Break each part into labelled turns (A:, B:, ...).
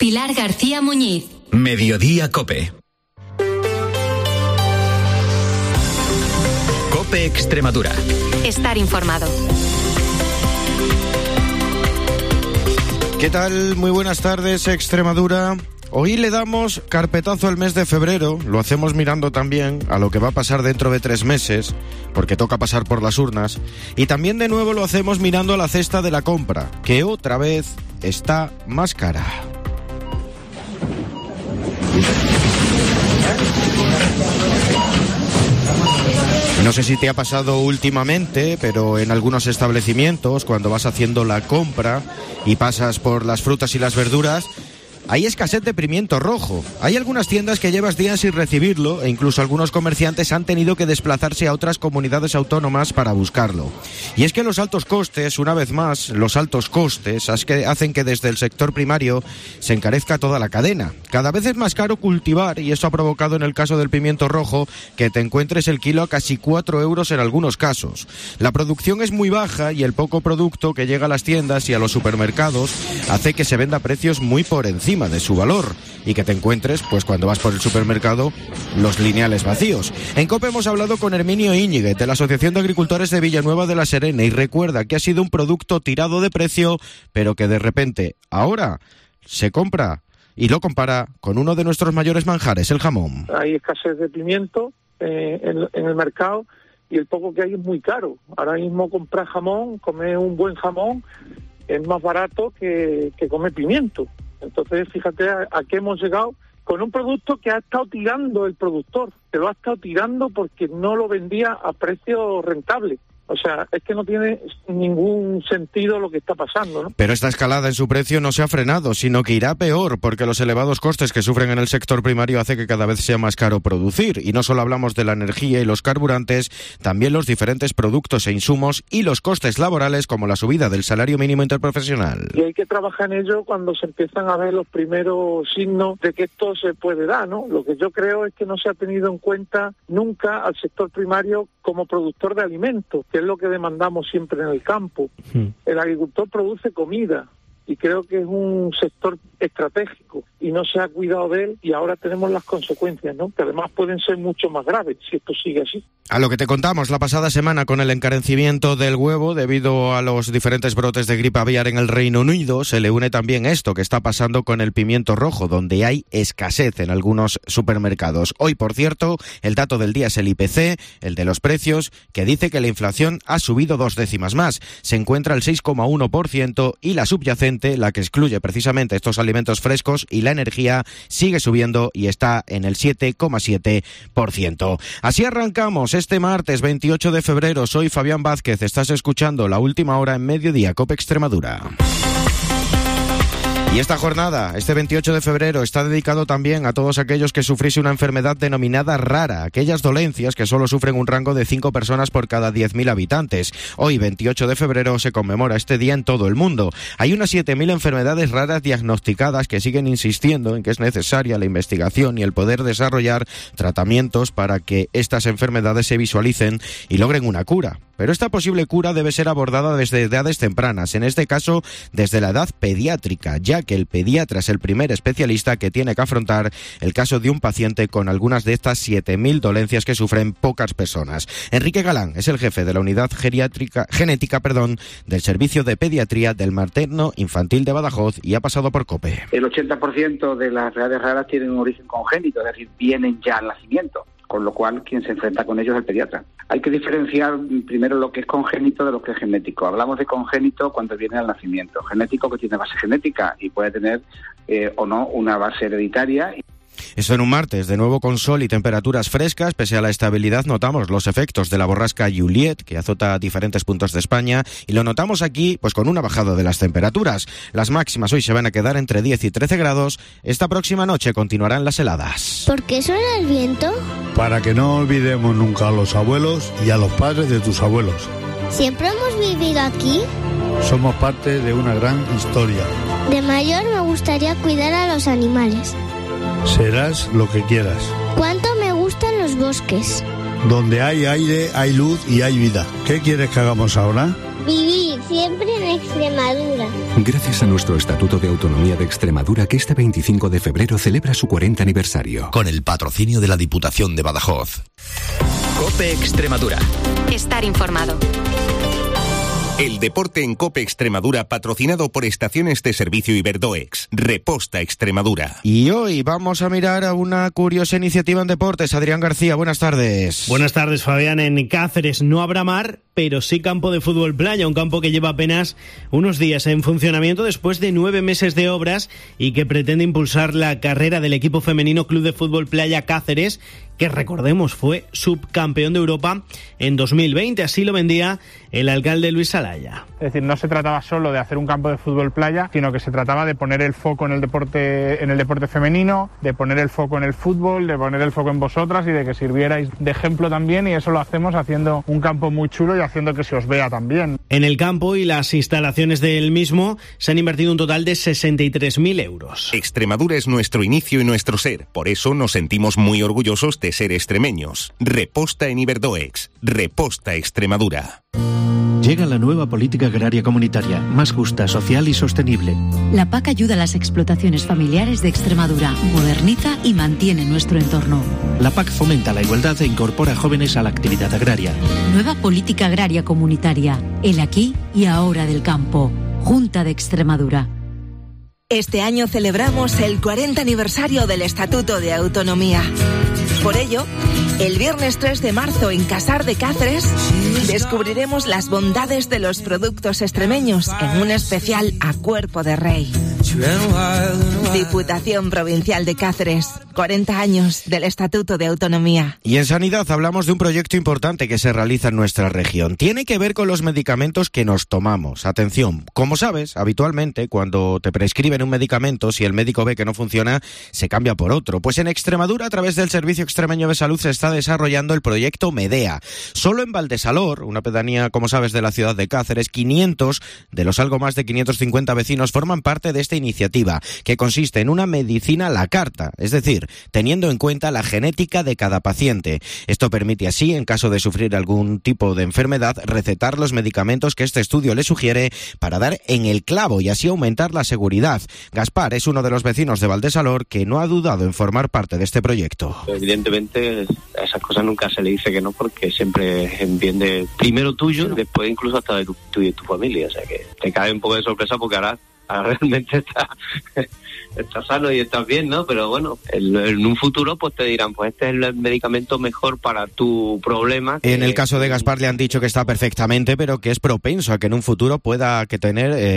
A: Pilar García Muñiz.
B: Mediodía COPE. COPE Extremadura.
A: Estar informado.
C: ¿Qué tal? Muy buenas tardes, Extremadura. Hoy le damos carpetazo al mes de febrero, lo hacemos mirando también a lo que va a pasar dentro de 3 meses, porque toca pasar por las urnas, y también de nuevo lo hacemos mirando a la cesta de la compra, que otra vez está más cara. No sé si te ha pasado últimamente, pero en algunos establecimientos, cuando vas haciendo la compra y pasas por las frutas y las verduras, hay escasez de pimiento rojo. Hay algunas tiendas que llevas días sin recibirlo e incluso algunos comerciantes han tenido que desplazarse a otras comunidades autónomas para buscarlo. Y es que los altos costes, una vez más, los altos costes hacen que desde el sector primario se encarezca toda la cadena. Cada vez es más caro cultivar y eso ha provocado en el caso del pimiento rojo que te encuentres el kilo a casi 4 euros en algunos casos. La producción es muy baja y el poco producto que llega a las tiendas y a los supermercados hace que se venda a precios muy por encima de su valor y que te encuentres, pues cuando vas por el supermercado, los lineales vacíos. En COPE hemos hablado con Herminio Íñiguez de la Asociación de Agricultores de Villanueva de la Serena y recuerda que ha sido un producto tirado de precio, pero que de repente ahora se compra y lo compara con uno de nuestros mayores manjares, el jamón.
D: Hay escasez de pimiento en el mercado y el poco que hay es muy caro. Ahora mismo comprar jamón, comer un buen jamón, es más barato que comer pimiento. Entonces, fíjate a qué hemos llegado con un producto que ha estado tirando el productor, que lo ha estado tirando porque no lo vendía a precio rentable. O sea, es que no tiene ningún sentido lo que está pasando, ¿no?
C: Pero esta escalada en su precio no se ha frenado, sino que irá peor, porque los elevados costes que sufren en el sector primario hace que cada vez sea más caro producir. Y no solo hablamos de la energía y los carburantes, también los diferentes productos e insumos y los costes laborales, como la subida del salario mínimo interprofesional.
D: Y hay que trabajar en ello cuando se empiezan a ver los primeros signos de que esto se puede dar, ¿no? Lo que yo creo es que no se ha tenido en cuenta nunca al sector primario como productor de alimentos, que es lo que demandamos siempre en el campo. El agricultor produce comida y creo que es un sector estratégico y no se ha cuidado de él y ahora tenemos las consecuencias, ¿no? Que además pueden ser mucho más graves si esto sigue así.
C: A lo que te contamos la pasada semana con el encarecimiento del huevo debido a los diferentes brotes de gripe aviar en el Reino Unido, se le une también esto que está pasando con el pimiento rojo, donde hay escasez en algunos supermercados. Hoy, por cierto, el dato del día es el IPC, el de los precios, que dice que la inflación ha subido 2 décimas más. Se encuentra al 6,1% y la subyacente, la que excluye precisamente estos alimentos frescos y la energía, sigue subiendo y está en el 7,7%. Así arrancamos este martes 28 de febrero. Soy Fabián Vázquez. Estás escuchando La Última Hora en Mediodía COPE Extremadura. Y esta jornada, este 28 de febrero, está dedicado también a todos aquellos que sufrís una enfermedad denominada rara, aquellas dolencias que solo sufren un rango de 5 personas por cada 10.000 habitantes. Hoy, 28 de febrero, se conmemora este día en todo el mundo. Hay unas 7.000 enfermedades raras diagnosticadas que siguen insistiendo en que es necesaria la investigación y el poder desarrollar tratamientos para que estas enfermedades se visualicen y logren una cura. Pero esta posible cura debe ser abordada desde edades tempranas, en este caso desde la edad pediátrica, ya que el pediatra es el primer especialista que tiene que afrontar el caso de un paciente con algunas de estas 7.000 dolencias que sufren pocas personas. Enrique Galán es el jefe de la unidad genética del Servicio de Pediatría del Materno Infantil de Badajoz y ha pasado por COPE.
E: El 80% de las enfermedades raras tienen un origen congénito, es decir, vienen ya al nacimiento, con lo cual quien se enfrenta con ellos es el pediatra. Hay que diferenciar primero lo que es congénito de lo que es genético. Hablamos de congénito cuando viene al nacimiento, genético que tiene base genética y puede tener o no una base hereditaria.
C: Esto en un martes, de nuevo con sol y temperaturas frescas. Pese a la estabilidad notamos los efectos de la borrasca Juliet, que azota diferentes puntos de España, y lo notamos aquí pues con una bajada de las temperaturas. Las máximas hoy se van a quedar entre 10 y 13 grados. Esta próxima noche continuarán las heladas.
F: ¿Por qué suena el viento?
G: Para que no olvidemos nunca a los abuelos y a los padres de tus abuelos.
F: ¿Siempre hemos vivido aquí?
G: Somos parte de una gran historia.
F: De mayor me gustaría cuidar a los animales.
G: Serás lo que quieras.
F: ¿Cuánto me gustan los bosques?
G: Donde hay aire, hay luz y hay vida. ¿Qué quieres que hagamos ahora?
F: Vivir. siempre en Extremadura.
H: Gracias a nuestro Estatuto de Autonomía de Extremadura, que este 25 de febrero celebra su 40 aniversario.
I: Con el patrocinio de la Diputación de Badajoz.
B: COPE Extremadura.
A: Estar informado.
J: El deporte en COPE Extremadura, patrocinado por Estaciones de Servicio Iberdoex. Reposta Extremadura.
C: Y hoy vamos a mirar a una curiosa iniciativa en deportes. Adrián García, buenas tardes.
K: Buenas tardes, Fabián. En Cáceres no habrá mar, pero sí campo de fútbol playa, un campo que lleva apenas unos días en funcionamiento después de 9 meses de obras y que pretende impulsar la carrera del equipo femenino Club de Fútbol Playa Cáceres, que recordemos fue subcampeón de Europa en 2020. Así lo vendía el alcalde Luis Alaya.
L: Es decir, no se trataba solo de hacer un campo de fútbol playa, sino que se trataba de poner el foco en el deporte femenino, de poner el foco en el fútbol, de poner el foco en vosotras y de que sirvierais de ejemplo también, y eso lo hacemos haciendo un campo muy chulo y haciendo que se os vea también.
K: En el campo y las instalaciones del mismo se han invertido un total de 63.000 euros.
J: Extremadura es nuestro inicio y nuestro ser, por eso nos sentimos muy orgullosos de ser extremeños. Reposta en Iberdoex. Reposta Extremadura.
M: Llega la nueva política agraria comunitaria, más justa, social y sostenible.
N: La PAC ayuda a las explotaciones familiares de Extremadura, moderniza y mantiene nuestro entorno.
M: La PAC fomenta la igualdad e incorpora jóvenes a la actividad agraria.
N: Nueva política agraria comunitaria, el aquí y ahora del campo. Junta de Extremadura.
O: Este año celebramos el 40 aniversario del Estatuto de Autonomía. Por ello, el viernes 3 de marzo en Casar de Cáceres descubriremos las bondades de los productos extremeños en un especial a cuerpo de rey. Diputación Provincial de Cáceres, 40 años del Estatuto de Autonomía.
C: Y en sanidad hablamos de un proyecto importante que se realiza en nuestra región. Tiene que ver con los medicamentos que nos tomamos. Atención, como sabes, habitualmente cuando te prescriben un medicamento, si el médico ve que no funciona, se cambia por otro. Pues en Extremadura, a través del Servicio Extremeño de Salud, se está desarrollando el proyecto Medea. Solo en Valdesalor, una pedanía, como sabes, de la ciudad de Cáceres, 500 de los algo más de 550 vecinos forman parte de esta iniciativa, que consiste en una medicina a la carta, es decir, teniendo en cuenta la genética de cada paciente. Esto permite así, en caso de sufrir algún tipo de enfermedad, recetar los medicamentos que este estudio le sugiere para dar en el clavo y así aumentar la seguridad. Gaspar es uno de los vecinos de Valdesalor que no ha dudado en formar parte de este proyecto.
P: Evidentemente a esas cosas nunca se le dice que no, porque siempre entiende primero tuyo, después incluso hasta de tu y tu familia, o sea que te cae un poco de sorpresa porque ahora realmente estás sano y estás bien, ¿no? Pero bueno, en un futuro pues te dirán, pues este es el medicamento mejor para tu problema.
C: En el caso de Gaspar le han dicho que está perfectamente, pero que es propenso a que en un futuro pueda que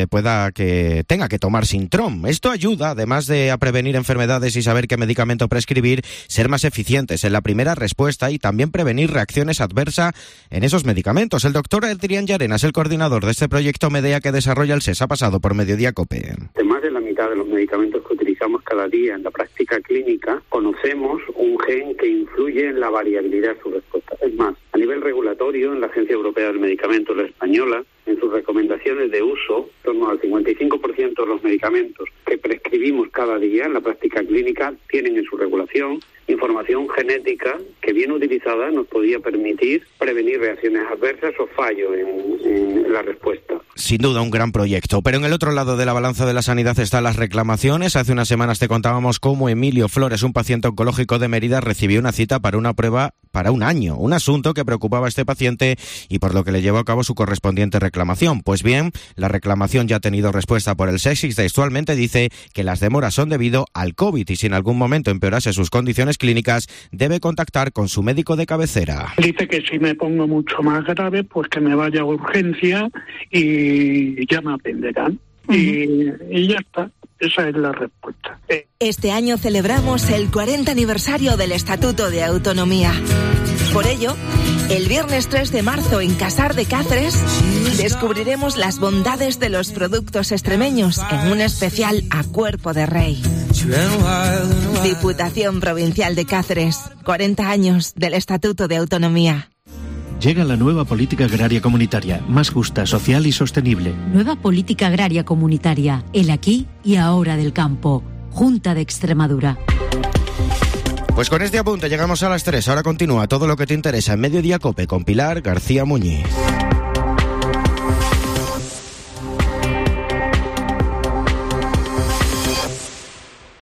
C: tenga que tomar Sintrom. Esto ayuda, además de a prevenir enfermedades y saber qué medicamento prescribir, ser más eficientes en la primera respuesta y también prevenir reacciones adversas en esos medicamentos. El doctor Adrián Llarena es el coordinador de este proyecto Medea que desarrolla el SES. Ha pasado por Mediodía COPE.
Q: De más de la mitad de los medicamentos que utilizamos cada día en la práctica clínica, conocemos un gen que influye en la variabilidad de su respuesta. Es más, a nivel regulatorio, en la Agencia Europea del Medicamento, la española, en sus recomendaciones de uso, en torno al 55% de los medicamentos que prescribimos cada día en la práctica clínica tienen en su regulación información genética que, bien utilizada, nos podía permitir prevenir reacciones adversas o fallos en la respuesta.
C: Sin duda un gran proyecto, pero en el otro lado de la balanza de la sanidad están las reclamaciones. Hace unas semanas te contábamos cómo Emilio Flores, un paciente oncológico de Mérida, recibió una cita para una prueba para un año, un asunto que preocupaba a este paciente y por lo que le llevó a cabo su correspondiente reclamación. Pues bien, la reclamación ya ha tenido respuesta por el SES y textualmente dice que las demoras son debido al COVID y si en algún momento empeorase sus condiciones clínicas, debe contactar con su médico de cabecera.
R: Dice que si me pongo mucho más grave, pues que me vaya a urgencia y ya me atenderán. Y ya está. Esa es la respuesta.
O: Este año celebramos el 40 aniversario del Estatuto de Autonomía. Por ello, el viernes 3 de marzo en Casar de Cáceres descubriremos las bondades de los productos extremeños en un especial a cuerpo de rey. Diputación Provincial de Cáceres, 40 años del Estatuto de Autonomía.
M: Llega la nueva política agraria comunitaria, más justa, social y sostenible.
N: Nueva política agraria comunitaria, el aquí y ahora del campo. Junta de Extremadura.
C: Pues con este apunte llegamos a las 3. Ahora continúa todo lo que te interesa en Mediodía COPE con Pilar García Muñiz.